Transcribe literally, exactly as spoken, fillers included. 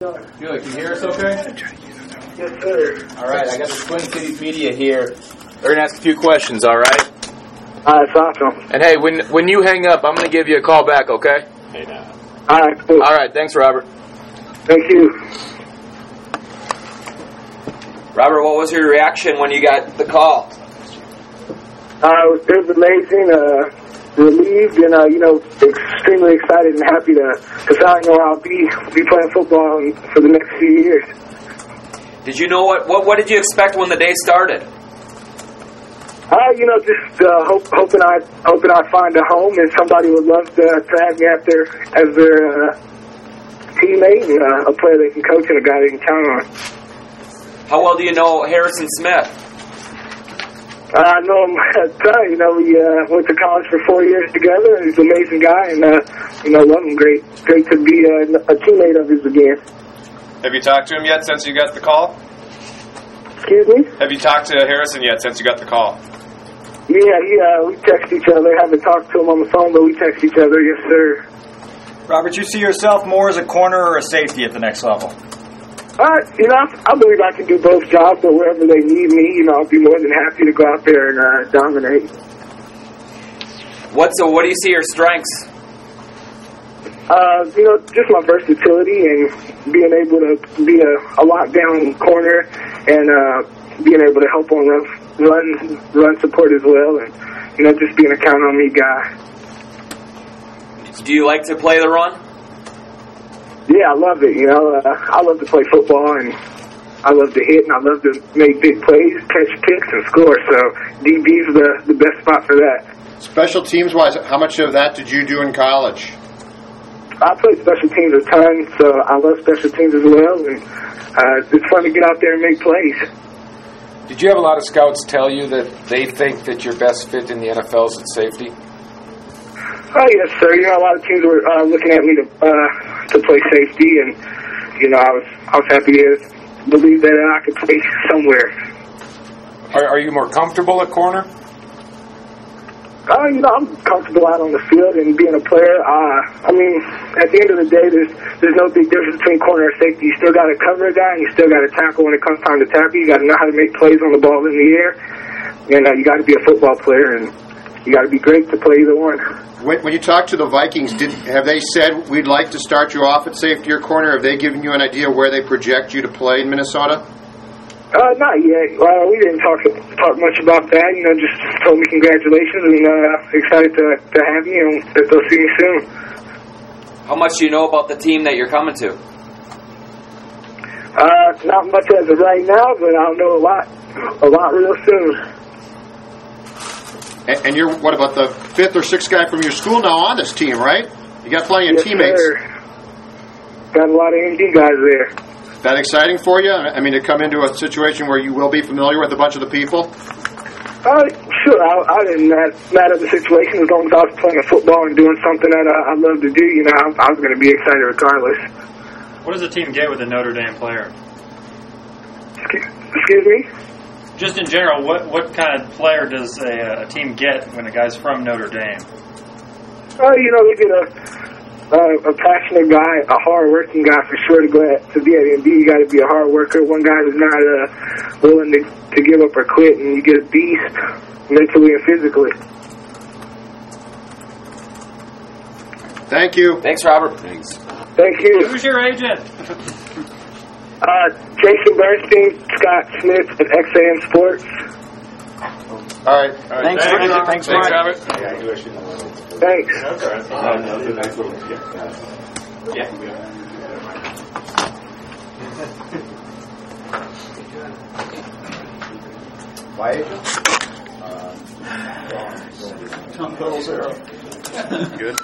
Good. Can you hear us okay? Yes, sir. All right, I got the Twin Cities media here. They're going to ask a few questions, all right? All right, that's awesome. And hey, when when you hang up, I'm going to give you a call back, okay? Hey, now. All right, cool. All right, thanks, Robert. Thank you. Robert, what was your reaction when you got the call? Uh, it was amazing. Uh, relieved and uh, you know, extremely excited and happy to because I know I'll be be playing football for the next few years. Did you know what? What, what did you expect when the day started? Uh, you know, just uh, hope, hoping I hoping I find a home and somebody would love to, to have me out there as their uh, teammate and uh, a player they can coach and a guy they can count on. How well do you know Harrison Smith? Uh, I know him. Uh, you know, we uh, went to college for four years together. He's an amazing guy, and uh, you know, love him. Great, great to be a, a teammate of his again. Have you talked to him yet since you got the call? Excuse me? Have you talked to Harrison yet since you got the call? Yeah, yeah. We text each other. Haven't talked to him on the phone, but we text each other. Yes, sir. Robert, you see yourself more as a corner or a safety at the next level? Uh, you know, I, I believe I can do both jobs, but wherever they need me, you know, I'll be more than happy to go out there and uh, dominate. What so? What do you see your strengths? Uh, you know, just my versatility and being able to be a, a lockdown corner and uh, being able to help on run, run, run support as well, and you know, just being a count on me guy. Do you like to play the run? Yeah, I love it. You know, uh, I love to play football, and I love to hit, and I love to make big plays, catch picks, and score. So D B's the the best spot for that. Special teams wise, how much of that did you do in college? I play special teams a ton, so I love special teams as well, and uh, it's fun to get out there and make plays. Did you have a lot of scouts tell you that they think that your best fit in the N F L is at safety? Oh yes, sir. You know, a lot of teams were uh, looking at me to uh, to play safety, and you know, I was I was happy to believe that I could play somewhere. Are, are you more comfortable at corner? Uh, you know, I'm comfortable out on the field and being a player. Uh, I mean, at the end of the day, there's there's no big difference between corner or safety. You still got to cover a guy, and you still got to tackle when it comes time to tackle. You got to know how to make plays on the ball in the air, and uh, you got to be a football player, and you got to be great to play either one. When, when you talk to the Vikings, did have they said we'd like to start you off at safety or corner? Have they given you an idea where they project you to play in Minnesota? Uh, not yet. Uh, we didn't talk talk much about that. You know, just told me congratulations and uh, excited to to have me and that they'll see me soon. How much do you know about the team that you're coming to? Uh, not much as of right now, but I'll know a lot, a lot real soon. And, and you're what about the fifth or sixth guy from your school now on this team, right? You got plenty of Yes, teammates. Sir. Got a lot of M D guys there. That exciting for you? I mean, to come into a situation where you will be familiar with a bunch of the people? Uh, sure. I, I didn't matter the situation as long as I was playing football and doing something that uh, I love to do. You know, I, I was going to be excited regardless. What does a team get with a Notre Dame player? Excuse, excuse me? Just in general, what, what kind of player does a, a team get when a guy's from Notre Dame? Uh, you know, they get a... Uh, a passionate guy, a hard-working guy for sure to go at, to be at M D. You got to be a hard worker. One guy who's not uh, willing to, to give up or quit, and you get a beast mentally and physically. Thank you. Thanks, Robert. Thanks. Thank you. Who's your agent? Uh, Jason Bernstein, Scott Smith at X A M Sports. All right. All right. Thanks, Thanks, Robert. Thanks, Thanks, Robert. Robert. Thanks. My agent? Tom Zero. Good.